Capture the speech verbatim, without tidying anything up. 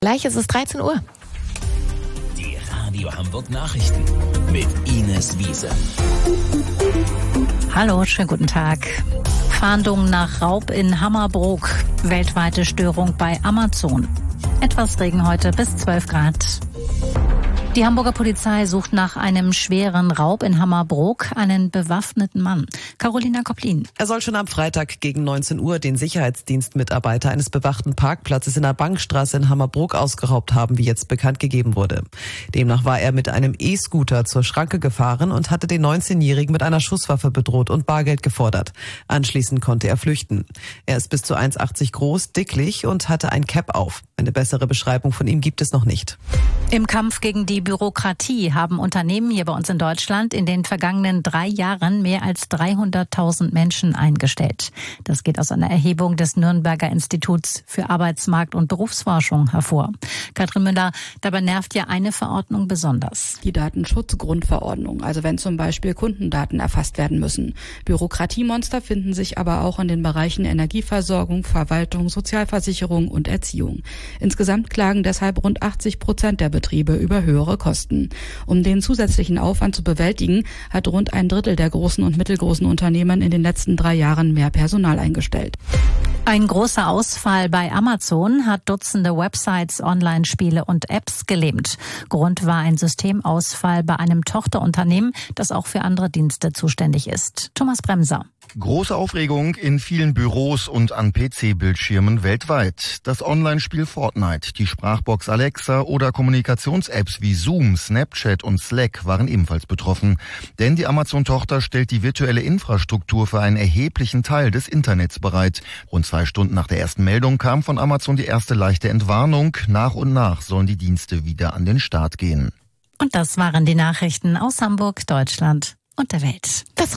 Gleich ist es dreizehn Uhr. Die Radio Hamburg Nachrichten mit Ines Wiese. Hallo, schönen guten Tag. Fahndung nach Raub in Hammerbrook. Weltweite Störung bei Amazon. Etwas Regen heute bis zwölf Grad. Die Hamburger Polizei sucht nach einem schweren Raub in Hammerbrook einen bewaffneten Mann. Carolina Koplin. Er soll schon am Freitag gegen neunzehn Uhr den Sicherheitsdienstmitarbeiter eines bewachten Parkplatzes in der Bankstraße in Hammerbrook ausgeraubt haben, wie jetzt bekannt gegeben wurde. Demnach war er mit einem E-Scooter zur Schranke gefahren und hatte den neunzehnjährigen mit einer Schusswaffe bedroht und Bargeld gefordert. Anschließend konnte er flüchten. Er ist bis zu eins Komma achtzig groß, dicklich und hatte ein Cap auf. Eine bessere Beschreibung von ihm gibt es noch nicht. Im Kampf gegen die Bürokratie haben Unternehmen hier bei uns in Deutschland in den vergangenen drei Jahren mehr als dreihunderttausend Menschen eingestellt. Das geht aus einer Erhebung des Nürnberger Instituts für Arbeitsmarkt- und Berufsforschung hervor. Katrin Müller, dabei nervt ja eine Verordnung besonders. Die Datenschutzgrundverordnung, also wenn zum Beispiel Kundendaten erfasst werden müssen. Bürokratiemonster finden sich aber auch in den Bereichen Energieversorgung, Verwaltung, Sozialversicherung und Erziehung. Insgesamt klagen deshalb rund achtzig Prozent der Betriebe über höhere Kosten. Um den zusätzlichen Aufwand zu bewältigen, hat rund ein Drittel der großen und mittelgroßen Unternehmen in den letzten drei Jahren mehr Personal eingestellt. Ein großer Ausfall bei Amazon hat Dutzende Websites, Online-Spiele und Apps gelähmt. Grund war ein Systemausfall bei einem Tochterunternehmen, das auch für andere Dienste zuständig ist. Thomas Bremser. Große Aufregung in vielen Büros und an P C-Bildschirmen weltweit. Das Online-Spiel Fortnite, die Sprachbox Alexa oder Kommunikations-Apps wie Zoom, Snapchat und Slack waren ebenfalls betroffen. Denn die Amazon-Tochter stellt die virtuelle Infrastruktur für einen erheblichen Teil des Internets bereit. Rund zwei Stunden nach der ersten Meldung kam von Amazon die erste leichte Entwarnung. Nach und nach sollen die Dienste wieder an den Start gehen. Und das waren die Nachrichten aus Hamburg, Deutschland und der Welt. Das